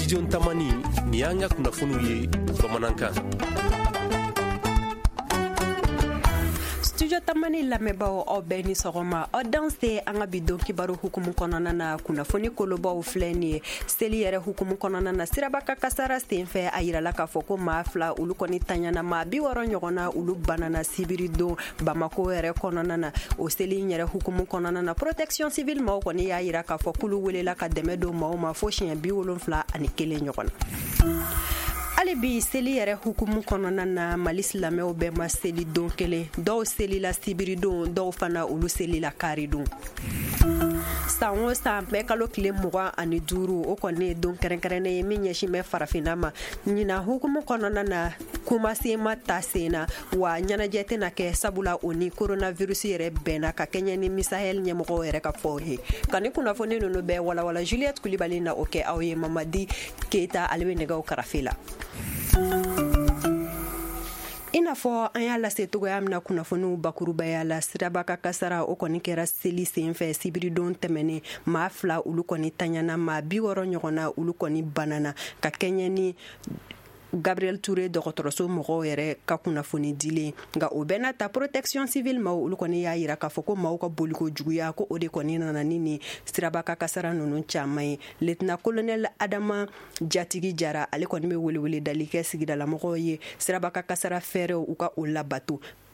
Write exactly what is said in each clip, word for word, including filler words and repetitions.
Studio Tamani ni y'an ka kunnafoniw ye bamanankan. Studio Tamani lamɛnbaaw aw bɛɛ ni sɔgɔma. Aw dan se an ka bi don kibaru hukumu kɔnɔna na kunnafoni kolobaw filɛ nin ye. Seli yɛrɛ hukumu kɔnɔna na Siraba ka kasara senfɛ a yirala k'a fɔ ko maa fila olu kɔni tanyana maa bi wɔɔrɔ ɲɔgɔnna olu banana sibiri don Bamako yɛrɛ kɔnɔna na. O seli yɛrɛ hukumu kɔnɔna na protection civile maaw kɔni y'a yira k'a fɔ k'olu welela ka dɛmɛ don maaw ma fo siɲɛ bi wolonfila ani kelen ɲɔgɔn na. Ali bi seli yɛrɛ hukumu kɔnɔna na Mali silamɛw bɛɛ ma seli don kelen. Dɔw selila sibiri don, dɔw fana olu selila kari don. San o san bɛɛ kalo tile mugan ani duuru o kɔni ye don kɛrɛnkɛrɛnnen ye min ɲɛsin bɛ farafinna ma. Ɲina hukumu kɔnɔna na kumasema ta sen na wa ɲɛnajɛ tɛna kɛ sabula o ni coronavirus yɛrɛ bɛnna ka kɛɲɛ ni Misahel ɲɛmɔgɔw yɛrɛ ka fɔ ye. Ka ni kunnafoni ninnu bɛɛ walawala Juliette Kulibali na o kɛ aw ye. Mamadi Keita ale bɛ nɛgɛw karafe la. I n'a fɔ an y'a lase togoya min na kunnafoniw bakurubaya la Siraba ka kasara o kɔni kɛra seli senfɛ sibiridon tɛmɛnen maa fila olu kɔni tanyana maa bi wɔɔrɔ ɲɔgɔnna olu kɔni banana ka kɛɲɛ ni Gabriel Touré dɔgɔtɔrɔso mɔgɔw yɛrɛ ka kunnafoni dilen nka o bɛɛ n'a ta protection civile maaw olu kɔni y'a yira k'a fɔ ko maaw ka boliko juguya ko o de kɔni nana ni ni Siraba ka kasara ninnu caman ye. Lieutenant colonel Adama Jatigi Jara ale kɔni bɛ welewele dali kɛ sigidalamɔgɔw ye Siraba ka kasara fɛɛrɛw u ka o labato.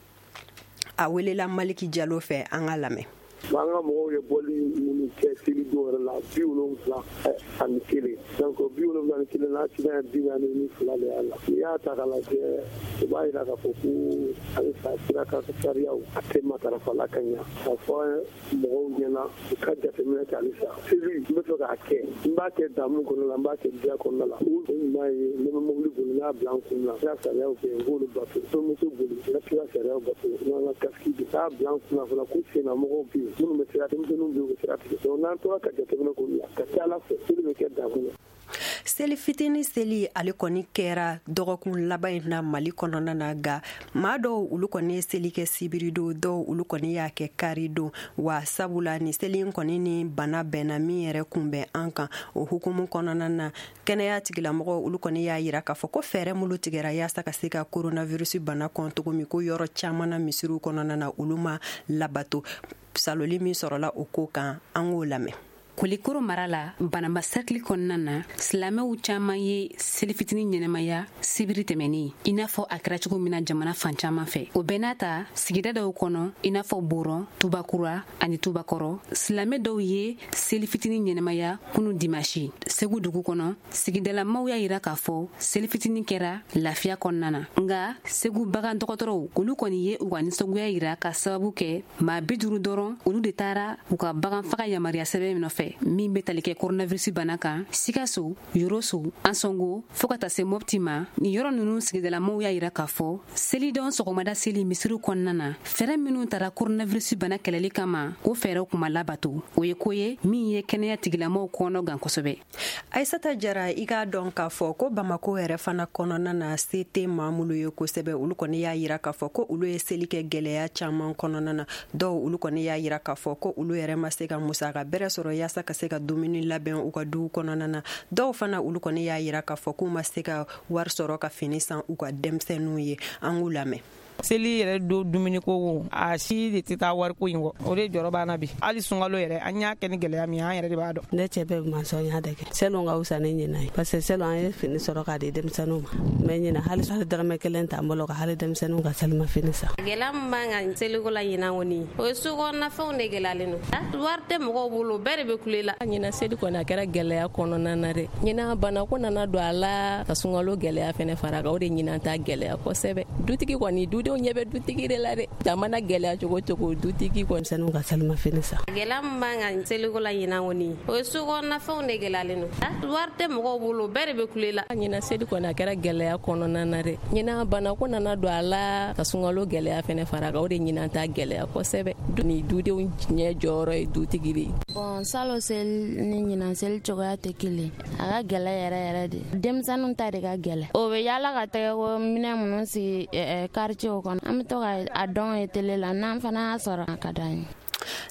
A welela Maliki Jalo fɛ an ka lamɛn. An ka mɔgɔw ye bɔli minnu kɛ seli don yɛrɛ la bi wolonwula ani kelen donc bi wolonwula ani kelen n'a cira bi naani ni fila de y'a la n'i y'a ta k'a lajɛ o b'a yira k'a fɔ ko halisa Sira ka sariyaw a tɛ matarafala ka ɲa k'a fɔ mɔgɔw ɲɛna u ka jateminɛ kɛ halisa seli n bɛ fɛ k'a kɛ n b'a kɛ damu kɔnɔna la n b'a kɛ diya kɔnɔna la o ɲuman ye ne bɛ mobili boli n y'a bila n kun na n ka sariyaw kɛ n k'olu bato somuso boli n ka kira sariyaw bato n ka kasiki n k'a bila n kun na fana ko sennamɔgɔw bɛ yen minnu bɛ sira denmisɛnninw bɛ yen u bɛ sira tigɛ donc n'an tora ka jateminɛ k'olu la ka ca Ala fɛ seli bɛ kɛ damu na. Seli fitini seli ale kɔni kɛra dɔgɔkun laban in na Mali kɔnɔna na nka maa dɔw olu kɔni ye seli kɛ sibiri don dɔw olu kɔni y'a kɛ kari don wa sabula ni seli in kɔni ni bana bɛnna min yɛrɛ kunbɛn an kan o hukumu kɔnɔna na kɛnɛya tigilamɔgɔw olu kɔni y'a yira k'a fɔ ko fɛɛrɛ minnu tigɛra yaasa ka se ka coronavirus bana kɔn cogo min ko yɔrɔ caman na misiriw kɔnɔna na olu ma labato. Saloli min sɔrɔla o ko kan an k'o lamɛn. Kulikoro mara la banamasakili kɔnɔna na silamɛw caman ye seli fitini ɲɛnɛmaya sibiri tɛmɛni i n'a fɔ a kɛra cogo min na jamana fan caman fɛ. O bɛɛ n'a ta sigida dɔw kɔnɔ i n'a fɔ Boron, Tubakura ani Tubakɔrɔ silamɛ dɔw ye seli fitini ɲɛnɛmaya kunu dimanche. Segu dugu kɔnɔ sigidalamaw y'a yira k'a fɔ seli fitini kɛra lafiya kɔnɔna na nka Segu bagan dɔgɔtɔrɔw olu kɔni ye u ka nisɔngoya yira ka sababu kɛ maa bi duuru dɔrɔn olu de taara u ka bagan faga yamaruya sɛbɛn nɔfɛ min bɛ tali kɛ coronavirus bana kan Sikaso, Yoroso, Ansongo fo ka taa se Mopti ma. Ni yɔrɔ ninnu sigidalamaw y'a yira k'a fɔ selidɔn sɔgɔmada seli misiriw kɔnɔna na fɛɛrɛ minnu taara coronavirus bana kɛlɛli kama o fɛɛrɛw kuma labato. O ye ko ye min ye kɛnɛya tigilamaw kɔnɔ gan kosɛbɛ. Aïssata Jara i k'a dɔn k'a fɔ ko Bamako yɛrɛ fana kɔnɔna na se tɛ maa minnu ye kosɛbɛ olu kɔni y'a yira k'a fɔ ko olu ye seli kɛ gɛlɛya caman kɔnɔna na dɔw olu kɔni y'a yira k'a fɔ ko olu yɛrɛ ma se ka musaka bɛrɛ sɔrɔ yaasa ka se ka dumuni labɛn u ka duw kɔnɔna na dɔw fana olu kɔni y'a yira k'a fɔ k'u ma se ka wari sɔrɔ ka fini san u ka denmisɛnninw ye an k'u lamɛn. Seli yɛrɛ don dumuni ko a si de tɛ taa wari ko in kɔ o de jɔrɔ b'an bi hali sunkalo yɛrɛ an y'a kɛ ni gɛlɛya min an yɛrɛ de b'a dɔn. Ne cɛ bɛɛ masɔnya de kɛ selon ka wusa ne ɲinɛ ye parce que selon an ye fini sɔrɔ k'a di denmisɛnninw ma mɛ ɲinɛ hali hali dɔrɔmɛ kelen t'an bolo ka hali denmisɛnninw ka selima fini san. Gɛlɛya min b'an kan seliko la ɲinan kɔni o ye sokɔnɔnafɛnw de gɛlɛyalen don wari tɛ mɔgɔw bolo bɛɛ de bɛ kule la. Ɲinan seli kɔni a kɛra gɛlɛya kɔnɔna na dɛ ɲinan bana ko nana don a la ka sunkalo gɛlɛya fɛnɛ fara kan o de ɲinan ta gɛlɛya kosɛbɛ dutigi kɔni dudenw ɲɛ bɛ dutigi de la dɛ jamana gɛlɛya cogo cogo dutigi kɔni denmisɛnninw ka selima fini san. Gɛlɛya min b'an kan seliko la ɲinan kɔni o ye sokɔnɔnafɛnw de gɛlɛyalen don wari tɛ mɔgɔw bolo bɛɛ de bɛ kule la. Ɲinan seli kɔni a kɛra gɛlɛya kɔnɔna na dɛ ɲinan bana ko nana don a la ka sunkalo gɛlɛya fɛnɛ fara kan o de ɲinan ta gɛlɛya kosɛbɛ ni dudenw ɲɛ jɔyɔrɔ ye dutigi de. Bon salo seli ni ɲinan seli cogoya tɛ kelen a ka gɛlɛ yɛrɛ yɛrɛ de denmisɛnninw ta de ka gɛlɛ o bɛ yaala ka tɛgɛko minɛ minnu sigi quartier kɔnɔ an bɛ to ka a dɔn ye télé la n'an fana y'a sɔrɔ a ka d'an ye.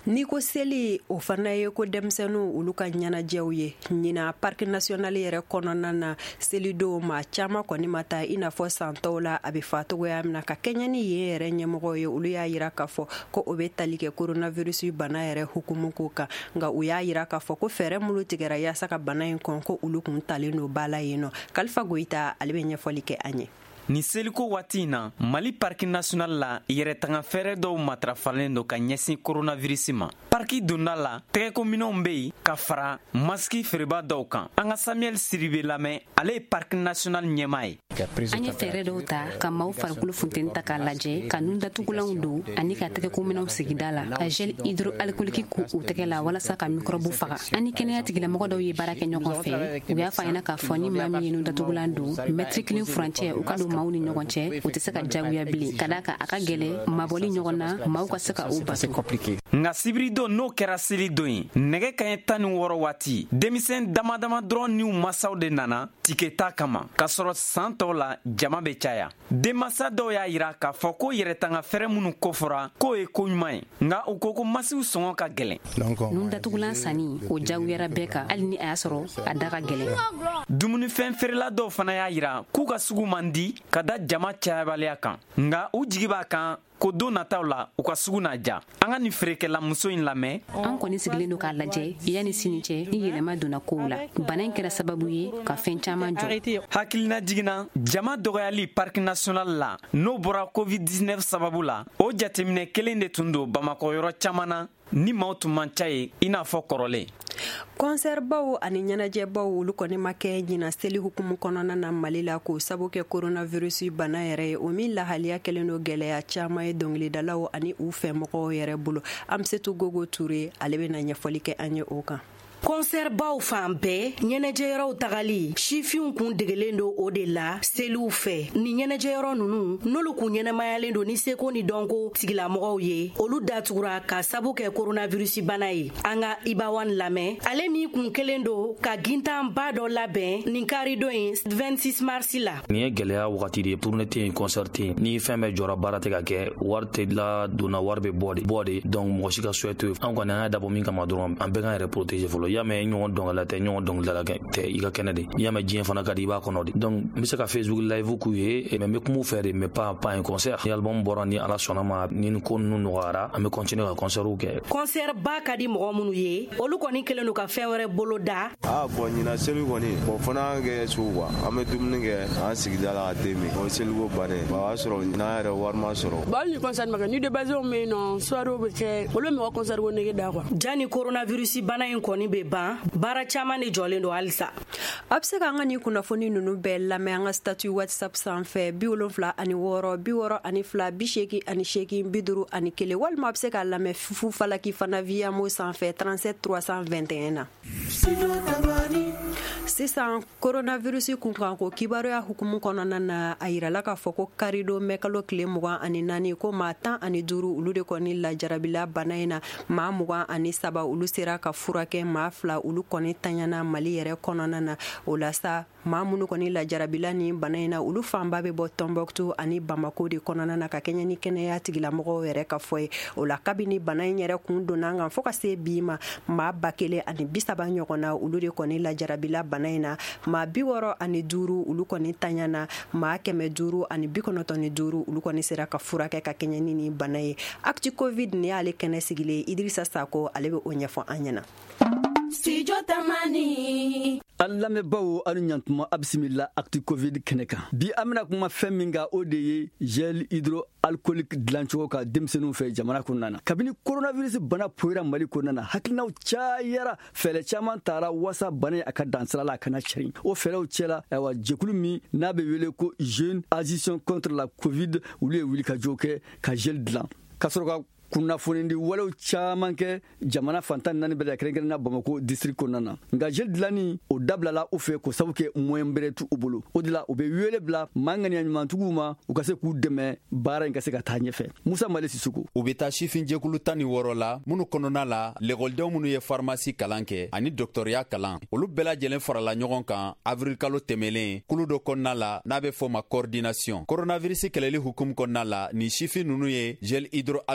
Ni ko seli o fana ye ko denmisɛnninw olu ka ɲɛnajɛw ye ɲina parc national yɛrɛ kɔnɔna na selido ma caman kɔni ma taa i n'a fɔ santɔw la a bɛ fatogoya min na ka kɛɲɛ ni yen yɛrɛ ɲɛmɔgɔ ye olu y'a yira k'a fɔ ko o bɛ tali kɛ coronavirus bana yɛrɛ hukumu ko kan nka u y'a yira k'a fɔ ko fɛɛrɛ minnu tigɛra yaasa ka bana in kɔn ko olu kun talen don ba la yen nɔ Kalifa Goyita ale bɛ ɲɛfɔli kɛ an ye. Ni seliko waati in na Mali parc national la yɛrɛ tanga fɛɛrɛ dɔw matarafalen don ka ɲɛsin coronavirus ma. Parki donda la tɛgɛkominɛnw bɛ yen ka fara maski feereba dɔw kan. An ka Samuel Siribe lamɛn ale ye parc national ɲɛmaa ye. An ye fɛɛrɛ dɔw ta ka maaw farikolo funteni ta k'a lajɛ ka nun datugulanw don ani ka tɛgɛkominɛnw sigida la ka gel hydroalcoolique k'u u tɛgɛ la walasa ka microbe faga. Ani kɛnɛya tigilamɔgɔ dɔw ye baara kɛ ɲɔgɔn fɛ u y'a fɔ an ɲɛna k'a fɔ ni maa min ye nun datugulan don mètre kelen furancɛ u ka don maaw ni ɲɔgɔn cɛ u tɛ se ka jagoya bilen ka da kan a ka gɛlɛ mabɔli ɲɔgɔn na maaw ka se ka u bato. Nka sibiri don n'o kɛra seli don ye nɛgɛ kaɲɛ tan ni wɔɔrɔ waati denmisɛn dama dama dɔrɔn niw masaw de nana tike ta kama k'a sɔrɔ san tɔw la jama bɛ caya. Denmasa dɔw y'a yira k'a fɔ ko yɛrɛtanga fɛɛrɛ minnu kofɔra k'o ye ko ɲuman ye nka u ko ko masiw sɔngɔ ka gɛlɛn. Nun datugulan sanni o jagoyara bɛɛ kan hali ni a y'a sɔrɔ a da ka gɛlɛn. Dumunifɛn feerela dɔw fana y'a yira k'u ka sugu man di ka da jama cayabaliya kan nka u jigi b'a kan ko don nataw la u ka sugu na ja. An ka nin feerekɛla muso in lamɛn. An kɔni sigilen don k'a lajɛ yanni sini cɛ ni yɛlɛma donna kow la bana in kɛra sababu ye ka fɛn caman jɔ. Hakilina jiginna jama dɔgɔyali parc national la n'o bɔra covid dix-neuf sababu la o jateminɛ kelen de tun don Bamakɔ yɔrɔ caman na ni maaw tun man ca ye i n'a fɔ kɔrɔlen. Concert baw ani ɲɛnajɛbaw olu kɔni ma kɛ ɲina seli hukumu kɔnɔna na Mali la k'o sabu kɛ coronavirus bana yɛrɛ ye o min lahaliya kɛlen don gɛlɛya caman ye dɔnkilidalaw ani u fɛmɔgɔw yɛrɛ bolo. Amsetu Gogo Ture ale bɛna ɲɛfɔli kɛ an ye o kan. Concert baw fan bɛɛ ɲɛnajɛyɔrɔw tagali sifinw kun degelen don o de la seliw fɛ ni ɲɛnajɛyɔrɔ nunu n'olu kun ɲɛnamayalen don ni seko ni dɔnko tigilamɔgɔw ye olu datugura ka sabu kɛ coronavirus bana ye. An ka Ibawan lamɛn ale min kun kelen don ka gintan ba dɔ labɛn nin karidon ye vingt-six mars la. Ni ye gɛlɛya wagati de tournée tɛ yen concert tɛ yen ni fɛn bɛɛ jɔra baara tɛ ka kɛ wari tɛ la donna wari bɛ bɔ de bɔ de donc mɔgɔ si ka souhait to an kɔni an y'a dabɔ min kama dɔrɔn an bɛɛ k'an yɛrɛ protéger fɔlɔ. Y'a mɛn ɲɔgɔn dɔngala tɛ ɲɔgɔn dɔngila tɛ i ka kɛnɛ de y'a mɛn diɲɛ fana ka di i b'a kɔnɔ de donc n bɛ se ka Facebook live k'u ye mais n bɛ kuma u fɛ de mais pas pas un concert ni album bɔra ni ala sɔnna ma ni ko ninnu nɔgɔyara an bɛ continuer ka concertw kɛ. Concert ba ka di mɔgɔ minnu ye olu kɔni kɛlen don ka fɛn wɛrɛ bolo da. ah bon ɲina seli kɔni bon fana an kɛ so quoi an bɛ dumuni kɛ an sigida la ka te min o seli ko bannen o y'a sɔrɔ n'an yɛrɛ wari ma sɔrɔ. ba ni concert ma kɛ ni débasew bɛ yen nɔ soirew bɛ kɛ olu bɛ mɔgɔ concert ko nege da quoi. Jani coronavirus bana in kɔni bɛ ban baara caman de jɔlen don halisa. A bɛ se ka an ka nin kunnafoni ninnu bɛɛ lamɛn an ka statut WhatsApp sanfɛ bi wolonfila ani wɔɔrɔ bi wɔɔrɔ ani fila bi seegin ani seegin bi duuru ani kelen walima a bɛ se k'a lamɛn fufu falaki fana via mo sanfɛ trente-sept trois cent vingt et un na. Sisan coronavirus kunkan ko kibaruya hukumu kɔnɔna na a yirala k'a fɔ ko karidon mɛ kalo tile mugan ani naani ko maa tan ani duuru olu de kɔni lajarabila bana in na maa mugan ani saba olu sera ka furakɛ maa fila olu kɔni tanyana Mali yɛrɛ kɔnɔna na o la sa maa minnu kɔni lajarabila ni bana in na olu fanba bɛ bɔ Tombouctou ani Bamako de kɔnɔna na ka kɛɲɛ ni kɛnɛya tigilamɔgɔw yɛrɛ ka fɔ ye o la kabini bana in yɛrɛ kun donna an kan fo ka se bi ma maa ba kelen ani bi saba ɲɔgɔn na olu de kɔni lajarabila bana in na maa bi wɔɔrɔ ani duuru olu kɔni tanyana maa kɛmɛ duuru ani bi kɔnɔntɔn ni duuru olu kɔni sera ka furakɛ ka kɛɲɛ ni nin bana ye. Actu Covid ni y'ale kɛnɛ sigilen Idrissa Sako ale bɛ o ɲɛfɔ an ɲɛna. Studio Tamani. An lamɛnbaaw aw ni ɲantuma a bisimila Actu Covid kɛnɛ kan bi an bɛna kuma fɛn min kan o de ye gel hydroalcoolique dilancogo ka denmisɛnninw fɛ jamana kɔnɔna na kabini coronavirus bana poyira Mali kɔnɔna na hakilinaw cayara fɛɛrɛ caman tara wasa bana a ka dansira la a kana cɛrin o fɛɛrɛw cɛla ayiwa jɛkulu min n'a bɛ wele ko Jeune Action contre la Covid olu ye wuli ka jɔ kɛ ka gel dilan ka sɔrɔ ka kunnafoni di walew caman kɛ jamana fantan naani bɛɛ la kɛrɛnkɛrɛnna Bamako district kɔnɔna na nka gel dilanni o dabilala u fɛ ko sabu kɛ moyen bɛrɛ t'u bolo o de la u bɛ wele bila maa ŋaniya ɲumantigiw ma u ka se k'u dɛmɛ baara in ka se ka taa ɲɛfɛ. Musa Male Sisoko u bɛ taa sifin jɛkulu tan ni wɔɔrɔ la minnu kɔnɔna la lekɔlidenw minnu ye pharmacie kalan kɛ ani dɔgɔtɔrɔya kalan olu bɛɛ lajɛlen farala ɲɔgɔn kan avril kalo tɛmɛlen kulu dɔ kɔnɔna la n'a bɛ fɔ ma coordination coronavirus kɛlɛli hukumu kɔnɔna la ni sifin ninnu ye gel hydroalcoolique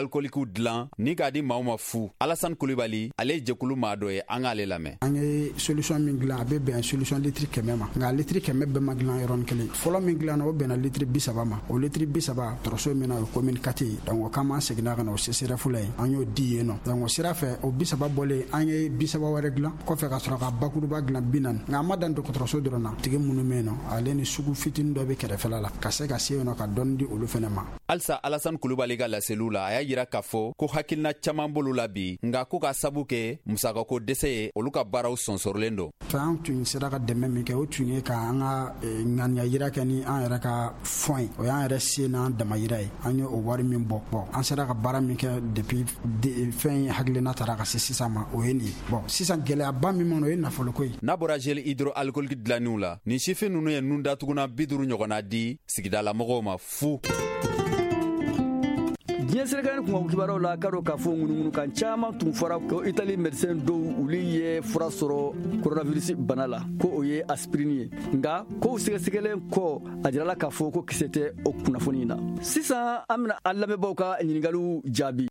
dilan ni k'a di maaw ma fu. Alassane Kulibali ale ye jɛkulu maa dɔ ye an k'ale lamɛn. An ye solution min dilan a bɛ bɛn solution litiri kɛmɛ ma nka litiri kɛmɛ bɛɛ ma dilan yɔrɔnin kelen. Fɔlɔ min dilanna o bɛnna litiri bi saba ma o litiri bi saba dɔgɔtɔrɔso min na o ye commune kati ye donc o kama an seginna ka na o C S R F la yen an y'o di yen nɔ donc o sira fɛ o bi saba bɔlen an ye bi saba wɛrɛ dilan kɔfɛ ka sɔrɔ ka bakuruba dilan bi naani nka an ma dan dɔgɔtɔrɔso dɔrɔn na tigi minnu bɛ yen nɔ ale ni sugu fitinin dɔ bɛ kɛrɛfɛla la ka se ka se yen nɔ ka dɔnni di olu fɛnɛ ma. Halisa Alassane Kulibali ka laseliw la a y'a yira k'a fɔ ko hakilina caman b'olu la bi nka ko ka sabu kɛ musakako dɛsɛ ye olu ka baaraw sɔnsɔrɔlen don. Fɛn an tun sera ka dɛmɛ min kɛ o tun ye ka an ka ŋaniya yira kɛ ni an yɛrɛ ka fɔn ye o y'an yɛrɛ se n'an damayira ye an ye o wari min bɔ bɔn an sera ka baara min kɛ depuis fɛn hakilina taara ka se sisan ma o ye nin ye bɔn sisan gɛlɛyaba min ma o ye nafoloko ye. N'a bɔra gel hydroalcoolique dilanniw la nin sifin ninnu ye nun datuguna bi duuru ɲɔgɔnna di sigidalamɔgɔw ma fu. diɲɛ serekani kuma kibaruw la ka dɔ k'a fɔ ŋunuŋunu kan caaman tun fɔra ko Itali médecin dɔw olu ye fura sɔrɔ coronavirus bana la ko o ye aspirine ye nka kow sɛgɛsɛgɛlen kɔ a jirala k'a fɔ ko kisɛ tɛ o kunnafoni na. Sisan an bena an lamɛnbaaw ka ɲiningaliw jaabi.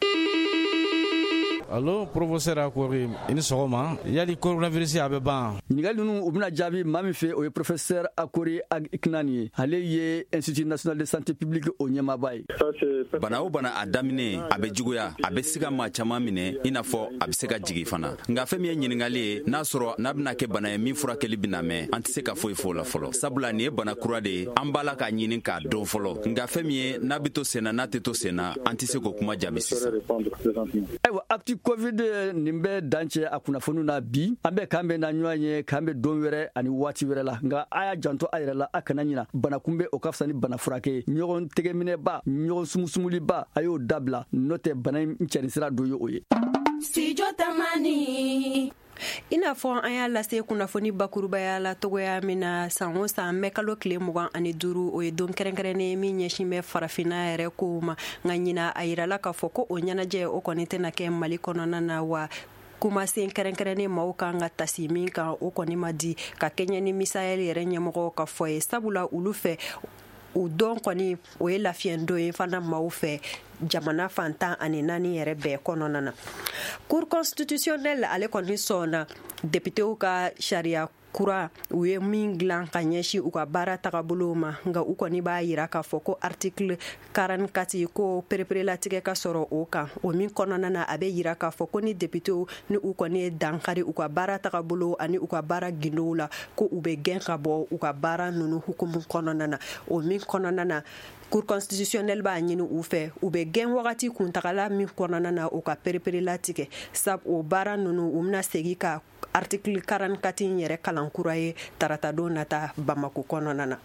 Allo professeur Akori i ni sɔgɔma yali coronavirus a bɛ ban. ɲininkali ninnu u bena jaabi maa min fɛ o ye professeur Akori Ikinani ye ale ye institut national de santé publique o ɲɛmaaba ye. Bana o bana a daminɛ a bɛ juguya a bɛ se ka maa caman minɛ i n'a fɔ a bɛ se ka jigi fana nka fɛn min ye ɲininkali ye n'a sɔrɔ n'a bɛna kɛ bana ye min furakɛli bɛna mɛn an tɛ se ka foyi fɔ o la fɔlɔ sabula nin ye bana kura de ye an b'a la k'a ɲini k'a dɔn fɔlɔ nka fɛn min ye n'a bɛ to sen na n'a tɛ to sen na an tɛ se k'o kuma jaabi sisan. Ayiwa actu covid nin bɛ dancɛ a kunnafoniw na bi an bɛ k'an bɛ na ɲɔgɔn ye k'an bɛ don wɛrɛ ani waati wɛrɛ la nka a y'a janto a yɛrɛ la a kana ɲina bana kunbɛ o ka fisa ni bana furakɛ ye ɲɔgɔn tɛgɛminɛba ɲɔgɔn sumusumuliba a y'o dabila n'o tɛ bana in cɛni sira dɔ ye o ye. Studio Tamani. I n'a fɔ an y'a lase kunnafoni bakurubaya la togoya min na san o san mɛ kalo tile mugan ani duuru o ye don kɛrɛnkɛrɛnnen min ɲɛsin bɛ farafinna yɛrɛ kow ma nka ɲina a yirala k'a fɔ ko o ɲɛnajɛ o kɔni tɛna kɛ Mali kɔnɔna na wa kumasen kɛrɛnkɛrɛnnen maaw kan ka tasi min kan o kɔni ma di ka kɛɲɛ ni misayɛli yɛrɛ ɲɛmɔgɔw ka fɔ ye sabula olu fɛ u dɔn kɔni o ye lafiyɛndon ye fana maaw fɛ jamana fantan ani naani yɛrɛ bɛɛ kɔnɔna na. Cour constitutionnelle ale kɔni sɔnna députéw ka sariya kura u ye min dilan ka ɲɛsin u ka baara tagabolo ma nka u kɔni b'a yira k'a fɔ ko article quarante-quatre ko pereperelatigɛ ka sɔrɔ o kan o min kɔnɔna na a bɛ yira k'a fɔ ko ni députéw ni u kɔni ye dankari u ka baara tagabolo ani u ka baara gindow la ko u bɛ gɛn ka bɔ u ka baara ninnu hukumu kɔnɔna na o min kɔnɔna na Cour constitutionnelle b'a ɲini u fɛ u bɛ gɛn wagati kuntagala min kɔnɔna na u ka pereperelatigɛ sab o baara ninnu u bɛna segin ka article quarante-quatre in yɛrɛ kalan kura ye taratadon nata Bamako kɔnɔna na.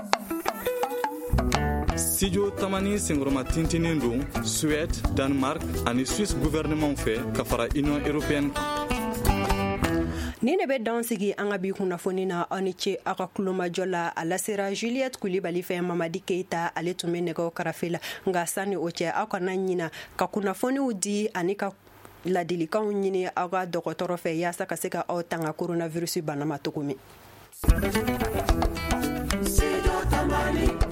Studio Tamani senkɔrɔma tintinin don Suède, Danemark ani Suisse gouvernement fɛ ka fara Union européenne kan. Ni ne bɛ dan sigi an ka bi kunnafoni na aw ni ce aw ka kulomajɔ la a lasera Juliette Kulibali fɛ Mamadi Keita ale tun bɛ nɛgɛw karafe la nka sani o cɛ aw kana ɲina ka kunnafoniw di ani ka ladilikanw ɲini aw ka dɔgɔtɔrɔ fɛ yaasa ka se ka aw tanga coronavirus bana ma cogo min.